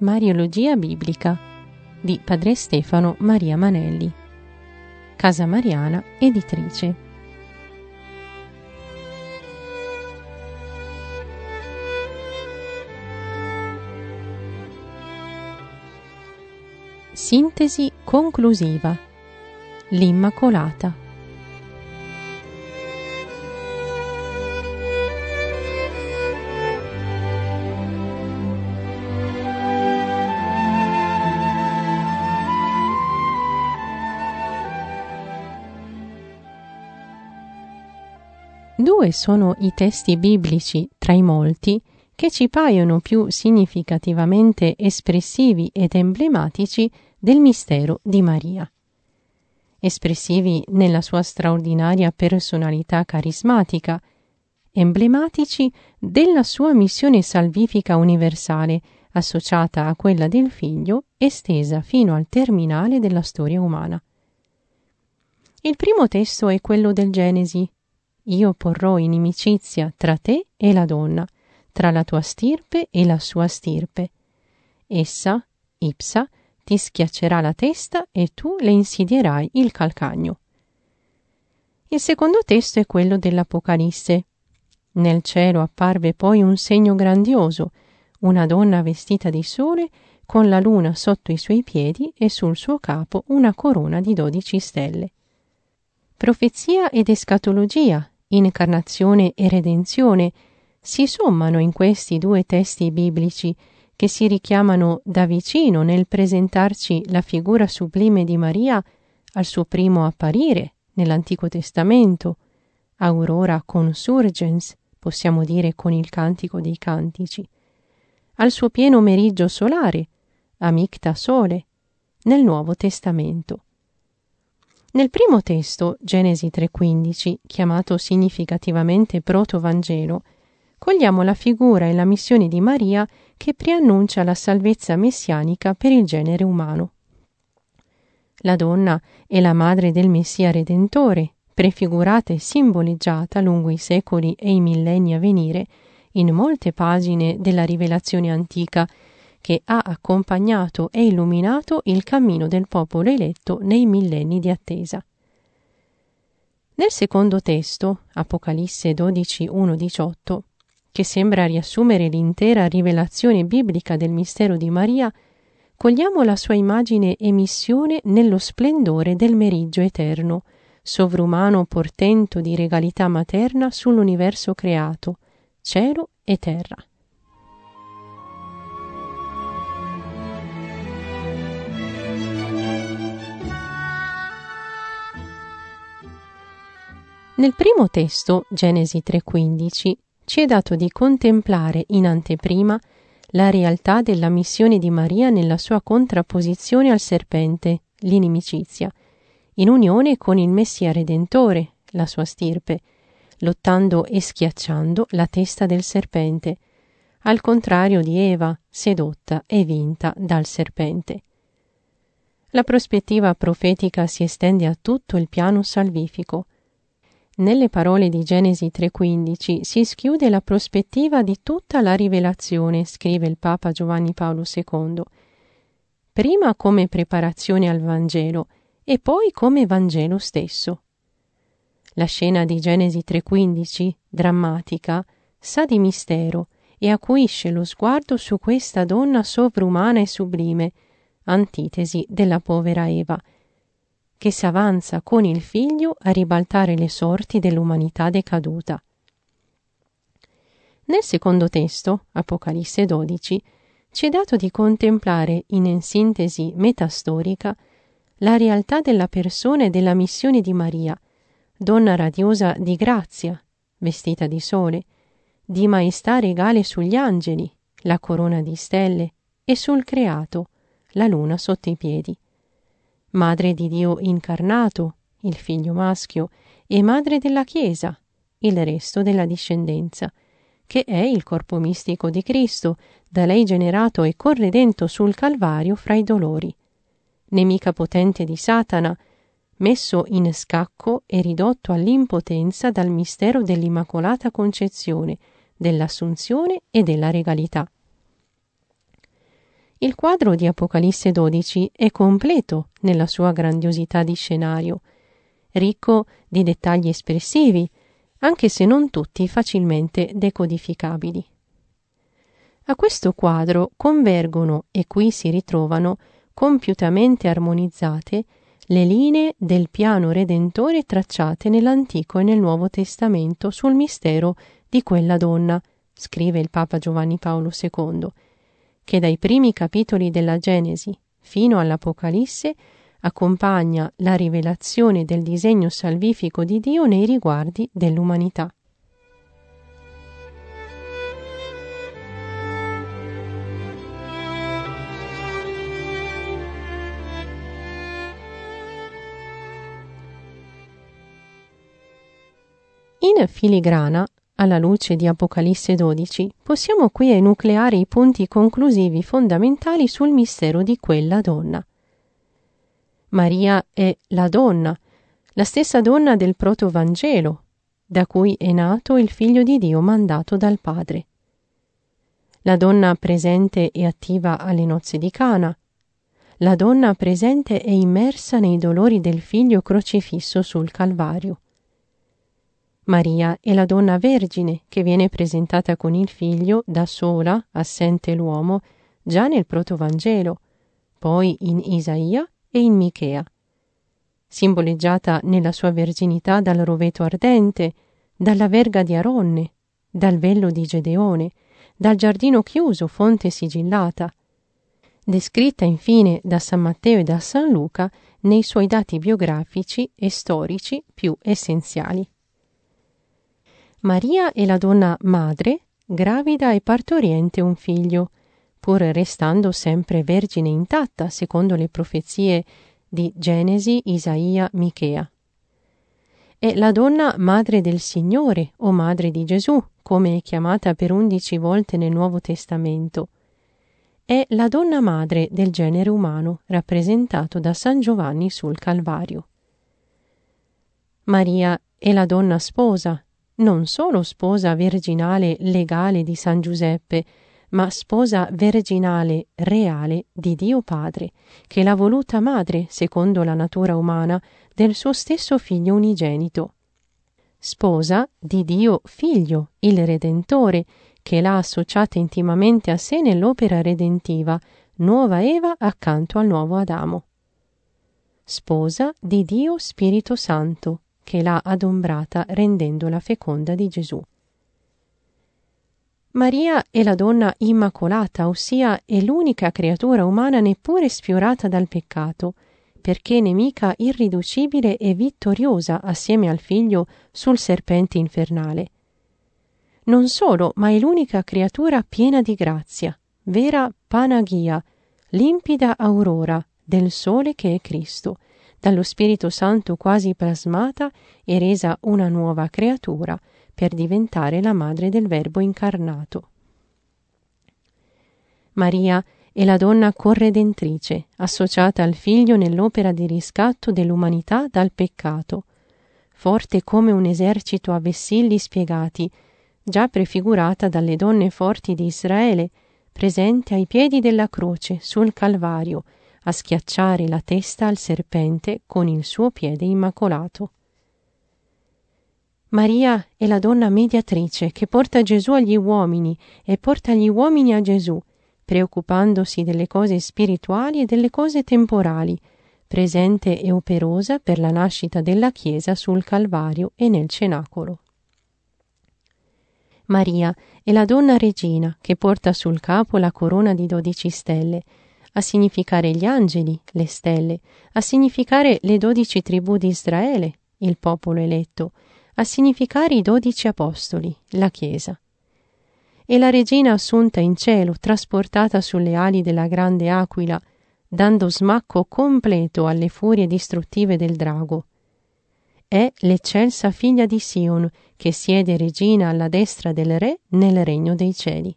Mariologia biblica di Padre Stefano Maria Manelli, Casa Mariana Editrice. Sintesi conclusiva. L'Immacolata. Due sono i testi biblici tra i molti che ci paiono più significativamente espressivi ed emblematici del mistero di Maria. Espressivi nella sua straordinaria personalità carismatica, emblematici della sua missione salvifica universale associata a quella del Figlio estesa fino al terminale della storia umana. Il primo testo è quello del Genesi. Io porrò inimicizia tra te e la donna, tra la tua stirpe e la sua stirpe. Essa, ipsa, ti schiaccerà la testa e tu le insidierai il calcagno. Il secondo testo è quello dell'Apocalisse. Nel cielo apparve poi un segno grandioso, una donna vestita di sole con la luna sotto i suoi piedi e sul suo capo una corona di 12 stelle. Profezia ed escatologia, incarnazione e redenzione si sommano in questi due testi biblici che si richiamano da vicino nel presentarci la figura sublime di Maria al suo primo apparire nell'Antico Testamento, Aurora Consurgens, possiamo dire con il Cantico dei Cantici, al suo pieno meriggio solare, Amicta Sole, nel Nuovo Testamento. Nel primo testo, Genesi 3,15, chiamato significativamente Protovangelo, cogliamo la figura e la missione di Maria che preannuncia la salvezza messianica per il genere umano. La donna è la madre del Messia Redentore, prefigurata e simboleggiata lungo i secoli e i millenni a venire in molte pagine della rivelazione antica, che ha accompagnato e illuminato il cammino del popolo eletto nei millenni di attesa. Nel secondo testo, Apocalisse 12:1-18, che sembra riassumere l'intera rivelazione biblica del mistero di Maria, cogliamo la sua immagine e missione nello splendore del meriggio eterno, sovrumano portento di regalità materna sull'universo creato, cielo e terra. Nel primo testo, Genesi 3,15, ci è dato di contemplare in anteprima la realtà della missione di Maria nella sua contrapposizione al serpente, l'inimicizia, in unione con il Messia Redentore, la sua stirpe, lottando e schiacciando la testa del serpente, al contrario di Eva, sedotta e vinta dal serpente. La prospettiva profetica si estende a tutto il piano salvifico. Nelle parole di Genesi 3,15 si schiude la prospettiva di tutta la rivelazione, scrive il Papa Giovanni Paolo II, prima come preparazione al Vangelo e poi come Vangelo stesso. La scena di Genesi 3,15, drammatica, sa di mistero e acuisce lo sguardo su questa donna sovrumana e sublime, antitesi della povera Eva, che s'avanza con il Figlio a ribaltare le sorti dell'umanità decaduta. Nel secondo testo, Apocalisse 12, ci è dato di contemplare in sintesi metastorica la realtà della persona e della missione di Maria, donna radiosa di grazia, vestita di sole, di maestà regale sugli angeli, la corona di stelle, e sul creato, la luna sotto i piedi. Madre di Dio incarnato, il Figlio maschio, e madre della Chiesa, il resto della discendenza, che è il corpo mistico di Cristo, da lei generato e corredento sul Calvario fra i dolori. Nemica potente di Satana, messo in scacco e ridotto all'impotenza dal mistero dell'Immacolata Concezione, dell'Assunzione e della regalità. Il quadro di Apocalisse 12 è completo nella sua grandiosità di scenario, ricco di dettagli espressivi, anche se non tutti facilmente decodificabili. A questo quadro convergono e qui si ritrovano compiutamente armonizzate le linee del piano redentore tracciate nell'Antico e nel Nuovo Testamento sul mistero di quella donna, scrive il Papa Giovanni Paolo II, che dai primi capitoli della Genesi fino all'Apocalisse accompagna la rivelazione del disegno salvifico di Dio nei riguardi dell'umanità. In filigrana, alla luce di Apocalisse 12, possiamo qui enucleare i punti conclusivi fondamentali sul mistero di quella donna. Maria è la donna, la stessa donna del protovangelo, da cui è nato il Figlio di Dio mandato dal Padre. La donna presente e attiva alle nozze di Cana, la donna presente e immersa nei dolori del Figlio crocifisso sul Calvario. Maria è la donna vergine che viene presentata con il Figlio da sola, assente l'uomo, già nel protovangelo, poi in Isaia e in Michea, simboleggiata nella sua verginità dal roveto ardente, dalla verga di Aronne, dal vello di Gedeone, dal giardino chiuso, fonte sigillata, descritta infine da San Matteo e da San Luca nei suoi dati biografici e storici più essenziali. Maria è la donna madre, gravida e partoriente un figlio, pur restando sempre vergine intatta secondo le profezie di Genesi, Isaia, Michea. È la donna madre del Signore o madre di Gesù, come è chiamata per 11 volte nel Nuovo Testamento. È la donna madre del genere umano, rappresentato da San Giovanni sul Calvario. Maria è la donna sposa, non solo sposa virginale legale di San Giuseppe, ma sposa virginale reale di Dio Padre, che l'ha voluta madre, secondo la natura umana, del suo stesso Figlio unigenito. Sposa di Dio Figlio, il Redentore, che l'ha associata intimamente a sé nell'opera redentiva, nuova Eva accanto al nuovo Adamo. Sposa di Dio Spirito Santo, che l'ha adombrata rendendola feconda di Gesù. Maria è la donna immacolata, ossia è l'unica creatura umana neppure sfiorata dal peccato, perché nemica irriducibile e vittoriosa assieme al Figlio sul serpente infernale. Non solo, ma è l'unica creatura piena di grazia, vera Panagia, limpida aurora del Sole che è Cristo, dallo Spirito Santo quasi plasmata e resa una nuova creatura per diventare la madre del Verbo incarnato. Maria è la donna corredentrice, associata al Figlio nell'opera di riscatto dell'umanità dal peccato, forte come un esercito a vessilli spiegati, già prefigurata dalle donne forti di Israele, presente ai piedi della croce sul Calvario, a schiacciare la testa al serpente con il suo piede immacolato. Maria è la donna mediatrice che porta Gesù agli uomini e porta gli uomini a Gesù, preoccupandosi delle cose spirituali e delle cose temporali, presente e operosa per la nascita della Chiesa sul Calvario e nel cenacolo. Maria è la donna regina che porta sul capo la corona di 12 stelle, a significare gli angeli, le stelle, a significare le 12 tribù di Israele, il popolo eletto, a significare i 12 apostoli, la Chiesa. E la regina assunta in cielo, trasportata sulle ali della grande aquila, dando smacco completo alle furie distruttive del drago. È l'eccelsa figlia di Sion, che siede regina alla destra del Re nel regno dei cieli.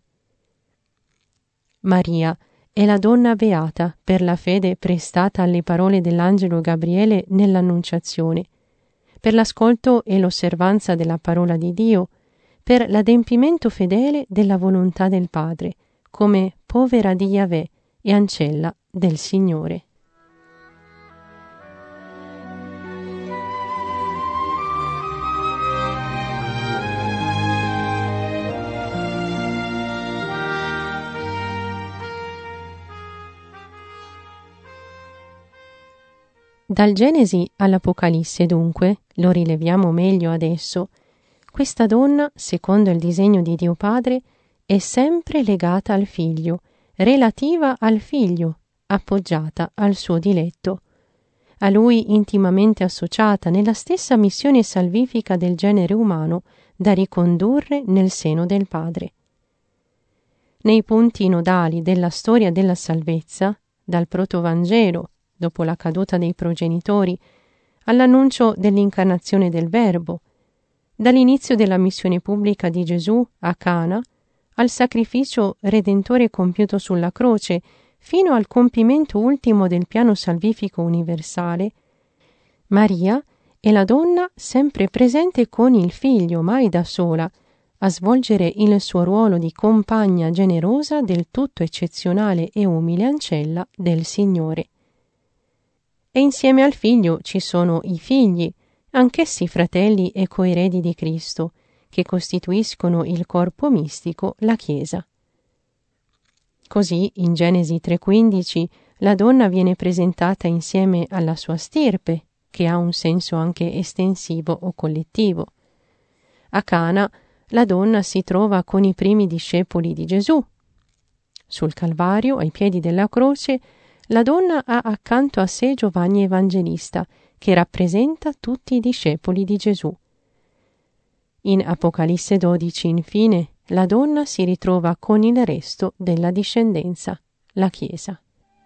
Maria è la donna beata per la fede prestata alle parole dell'angelo Gabriele nell'Annunciazione, per l'ascolto e l'osservanza della parola di Dio, per l'adempimento fedele della volontà del Padre, come povera di Yahweh, e ancella del Signore. Dal Genesi all'Apocalisse, dunque, lo rileviamo meglio adesso, questa donna, secondo il disegno di Dio Padre, è sempre legata al Figlio, relativa al Figlio, appoggiata al suo diletto, a Lui intimamente associata nella stessa missione salvifica del genere umano da ricondurre nel seno del Padre. Nei punti nodali della storia della salvezza, dal protovangelo, dopo la caduta dei progenitori, all'annuncio dell'incarnazione del Verbo, dall'inizio della missione pubblica di Gesù a Cana, al sacrificio redentore compiuto sulla croce, fino al compimento ultimo del piano salvifico universale, Maria è la donna sempre presente con il Figlio, mai da sola, a svolgere il suo ruolo di compagna generosa del tutto eccezionale e umile ancella del Signore. E insieme al Figlio ci sono i figli, anch'essi fratelli e coeredi di Cristo, che costituiscono il corpo mistico, la Chiesa. Così, in Genesi 3,15, la donna viene presentata insieme alla sua stirpe, che ha un senso anche estensivo o collettivo. A Cana, la donna si trova con i primi discepoli di Gesù. Sul Calvario, ai piedi della croce, la donna ha accanto a sé Giovanni Evangelista, che rappresenta tutti i discepoli di Gesù. In Apocalisse 12, infine, la donna si ritrova con il resto della discendenza, la Chiesa.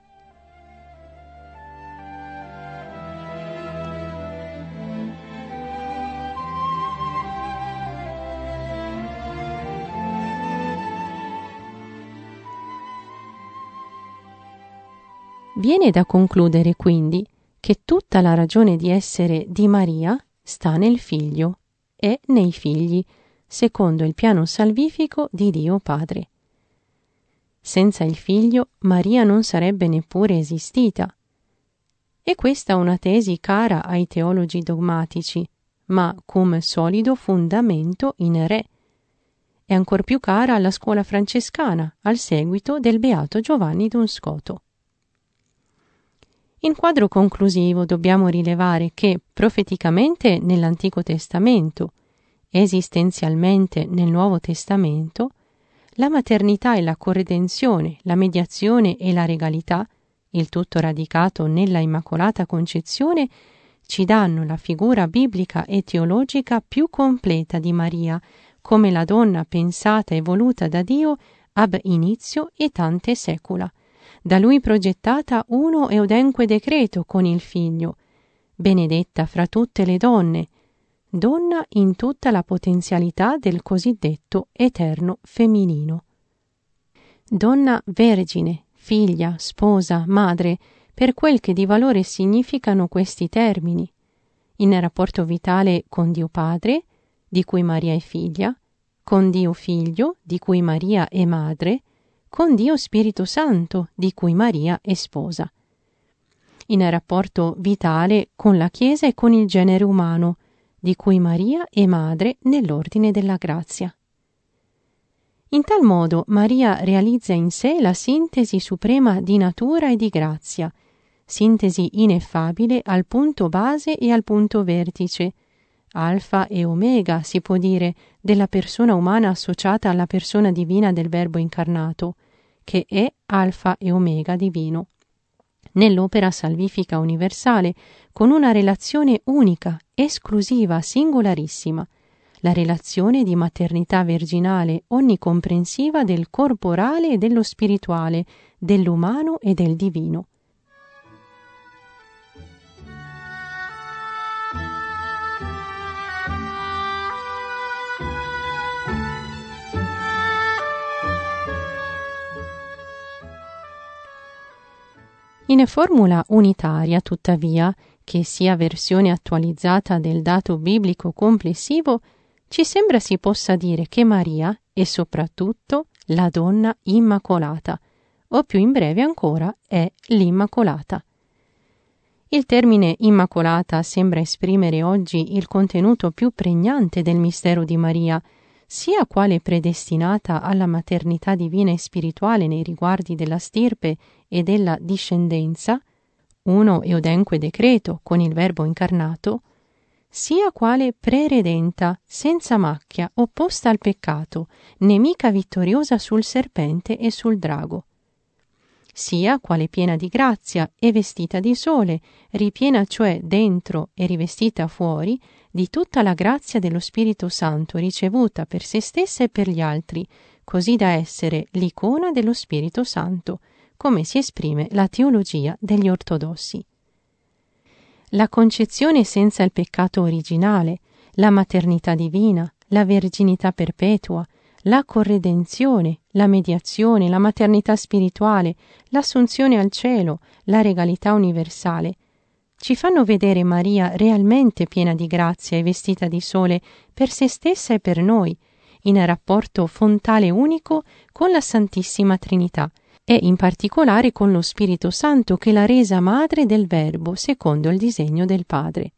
Viene da concludere quindi che tutta la ragione di essere di Maria sta nel Figlio e nei figli, secondo il piano salvifico di Dio Padre. Senza il Figlio Maria non sarebbe neppure esistita. E questa è una tesi cara ai teologi dogmatici, ma cum solido fundamento in re. È ancor più cara alla scuola francescana, al seguito del beato Giovanni d'Unscoto. In quadro conclusivo dobbiamo rilevare che profeticamente nell'Antico Testamento, esistenzialmente nel Nuovo Testamento, la maternità e la corredenzione, la mediazione e la regalità, il tutto radicato nella Immacolata Concezione, ci danno la figura biblica e teologica più completa di Maria, come la donna pensata e voluta da Dio ab inizio e tante secula, da Lui progettata uno e udenque decreto con il Figlio, benedetta fra tutte le donne, donna in tutta la potenzialità del cosiddetto eterno femminino. Donna vergine, figlia, sposa, madre, per quel che di valore significano questi termini, in rapporto vitale con Dio Padre, di cui Maria è figlia, con Dio Figlio, di cui Maria è madre, con Dio Spirito Santo, di cui Maria è sposa. In rapporto vitale con la Chiesa e con il genere umano, di cui Maria è madre nell'ordine della grazia. In tal modo Maria realizza in sé la sintesi suprema di natura e di grazia, sintesi ineffabile al punto base e al punto vertice, alfa e omega, si può dire, della persona umana associata alla persona divina del Verbo incarnato, che è alfa e omega divino, nell'opera salvifica universale, con una relazione unica, esclusiva, singolarissima, la relazione di maternità virginale onnicomprensiva del corporale e dello spirituale, dell'umano e del divino. In formula unitaria, tuttavia, che sia versione attualizzata del dato biblico complessivo, ci sembra si possa dire che Maria è soprattutto la donna immacolata, o più in breve ancora è l'Immacolata. Il termine Immacolata sembra esprimere oggi il contenuto più pregnante del mistero di Maria, sia quale predestinata alla maternità divina e spirituale nei riguardi della stirpe e della discendenza, uno eodenque decreto con il Verbo incarnato, sia quale preredenta, senza macchia, opposta al peccato, nemica vittoriosa sul serpente e sul drago, sia quale piena di grazia e vestita di sole, ripiena cioè dentro e rivestita fuori di tutta la grazia dello Spirito Santo ricevuta per se stessa e per gli altri, così da essere l'icona dello Spirito Santo, come si esprime la teologia degli ortodossi. La concezione senza il peccato originale, la maternità divina, la verginità perpetua, la corredenzione, la mediazione, la maternità spirituale, l'assunzione al cielo, la regalità universale, ci fanno vedere Maria realmente piena di grazia e vestita di sole per se stessa e per noi, in rapporto fontale unico con la Santissima Trinità, e in particolare con lo Spirito Santo che l'ha resa madre del Verbo secondo il disegno del Padre.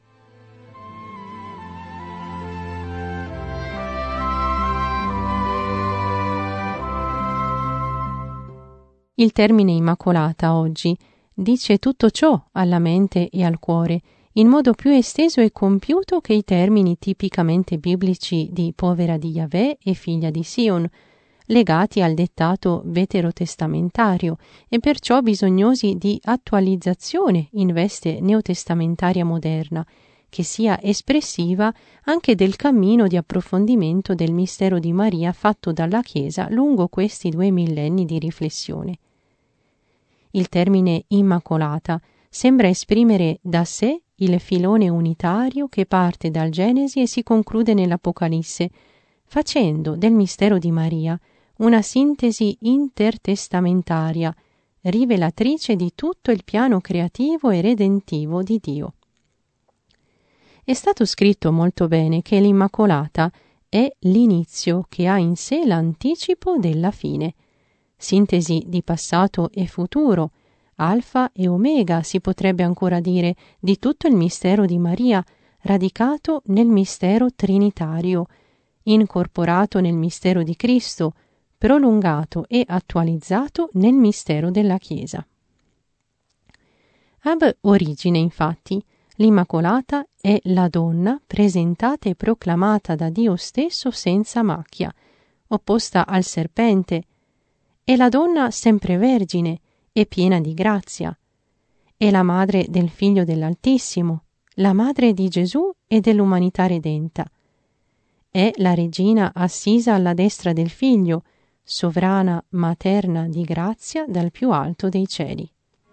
Il termine Immacolata oggi dice tutto ciò alla mente e al cuore, in modo più esteso e compiuto che i termini tipicamente biblici di povera di Yahweh e figlia di Sion, legati al dettato veterotestamentario e perciò bisognosi di attualizzazione in veste neotestamentaria moderna, che sia espressiva anche del cammino di approfondimento del mistero di Maria fatto dalla Chiesa lungo questi 2 millenni di riflessione. Il termine Immacolata sembra esprimere da sé il filone unitario che parte dal Genesi e si conclude nell'Apocalisse, facendo del mistero di Maria una sintesi intertestamentaria, rivelatrice di tutto il piano creativo e redentivo di Dio. È stato scritto molto bene che l'Immacolata è l'inizio che ha in sé l'anticipo della fine, sintesi di passato e futuro, alfa e omega si potrebbe ancora dire di tutto il mistero di Maria, radicato nel mistero trinitario, incorporato nel mistero di Cristo, prolungato e attualizzato nel mistero della Chiesa. Ab origine, infatti, l'Immacolata è la donna presentata e proclamata da Dio stesso senza macchia, opposta al serpente, è la donna sempre vergine e piena di grazia, è la madre del Figlio dell'Altissimo, la madre di Gesù e dell'umanità redenta, è la regina assisa alla destra del Figlio, sovrana materna di grazia dal più alto dei cieli.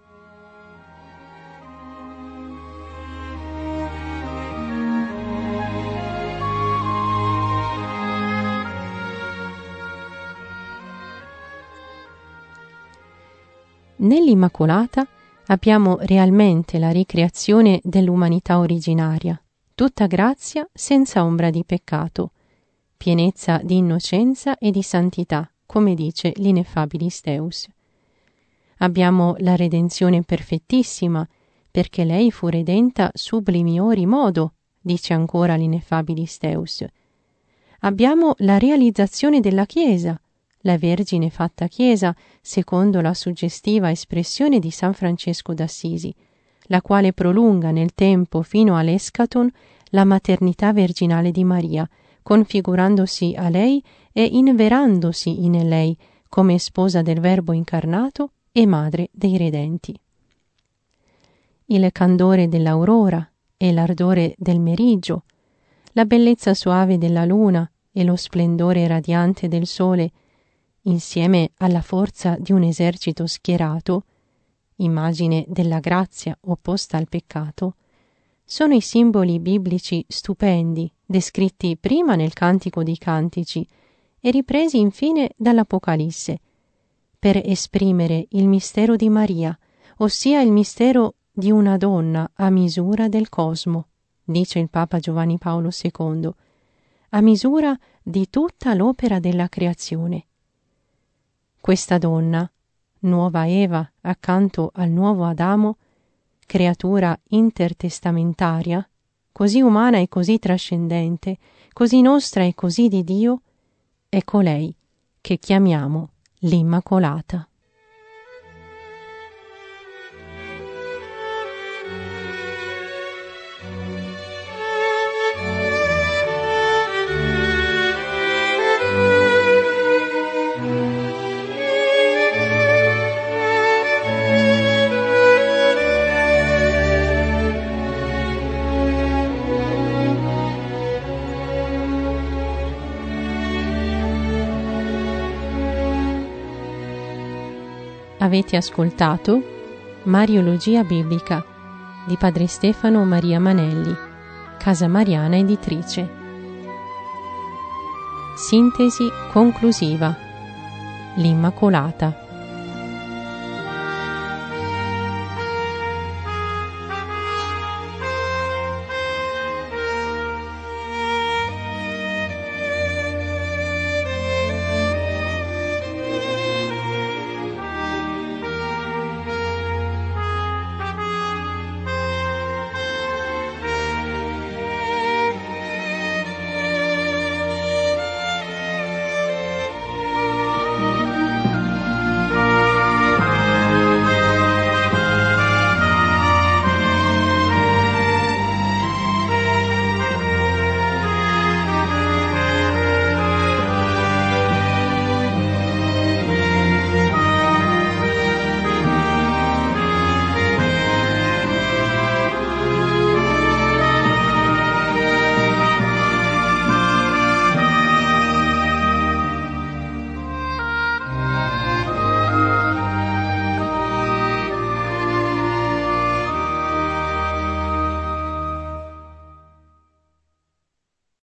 Nell'Immacolata abbiamo realmente la ricreazione dell'umanità originaria, tutta grazia senza ombra di peccato, pienezza di innocenza e di santità, come dice l'Ineffabilis Deus. Abbiamo la redenzione perfettissima, perché lei fu redenta sublimiori modo, dice ancora l'Ineffabilis Deus. Abbiamo la realizzazione della Chiesa, la Vergine fatta Chiesa, secondo la suggestiva espressione di San Francesco d'Assisi, la quale prolunga nel tempo fino all'eschaton la maternità virginale di Maria, configurandosi a lei e inverandosi in lei come sposa del Verbo incarnato e madre dei redenti. Il candore dell'aurora e l'ardore del meriggio, la bellezza soave della luna e lo splendore radiante del sole, insieme alla forza di un esercito schierato, immagine della grazia opposta al peccato, sono i simboli biblici stupendi descritti prima nel Cantico dei Cantici e ripresi infine dall'Apocalisse, per esprimere il mistero di Maria, ossia il mistero di una donna a misura del cosmo, dice il Papa Giovanni Paolo II, a misura di tutta l'opera della creazione. Questa donna, nuova Eva accanto al nuovo Adamo, creatura intertestamentaria, così umana e così trascendente, così nostra e così di Dio, è colei che chiamiamo l'Immacolata. Avete ascoltato Mariologia Biblica di Padre Stefano Maria Manelli, Casa Mariana Editrice. Sintesi conclusiva: l'Immacolata.